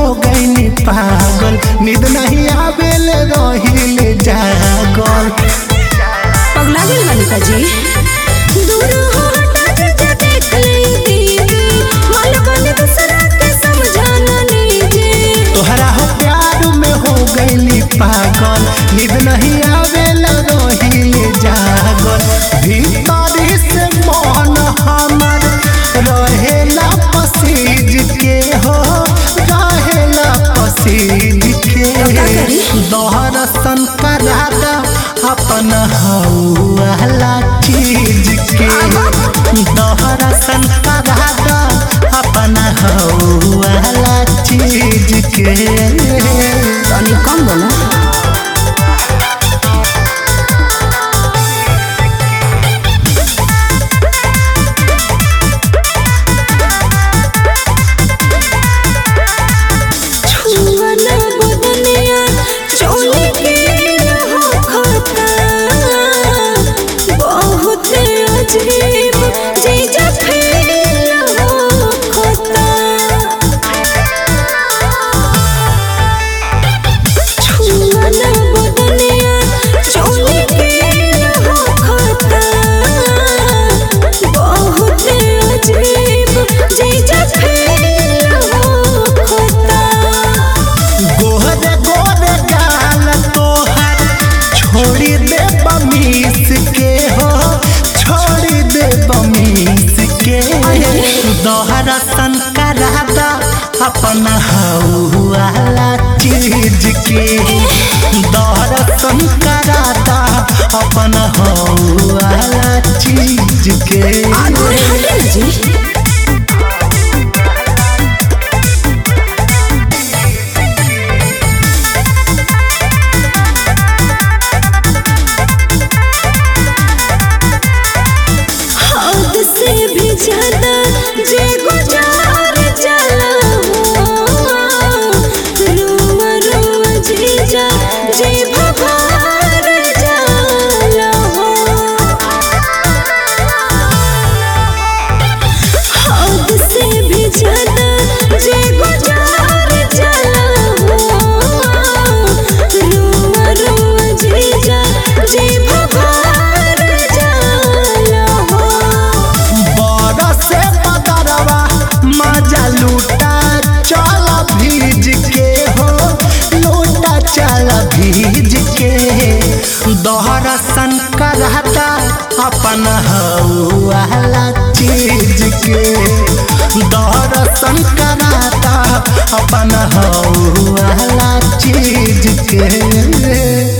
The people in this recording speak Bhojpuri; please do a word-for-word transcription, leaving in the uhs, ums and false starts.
गईनी पागल, नींद नहीं आवेल रहिले जागल। पगला गेल बानी जी दूर हो हटा के देख ली मन बने दूसरा के समझाना नीजे। तोहरा हो प्यार में हो गईली पागल, नींद नहीं आवेल रहिले जागल। भीतरी से मन हमर रहेला पसीज के हो, रहेला पसीज के। दर्शन करा दा अपन हौला चीज के, दर्शन करा दा अपन हौला चीज के। तनी कम बोला। छोड़ी दे बमीस के हो, छोड़ी दे बमीस के। दर्शन करा दा अपन हौला चीज के, दर्शन करा दा अपन हौला चीज के। ज्यादा जे गुजार चला रुआ रुआ जीजा जे भभार जाला हद से भी ज्यादा जे गुजार चला रुआ रुआ जीजा जे भभार मजा लूटा चल भीज के हो, लूटा चल भीज के। दर्शन कराता अपन हौला चीज के, दर्शन कराता अपन हौला चीज के।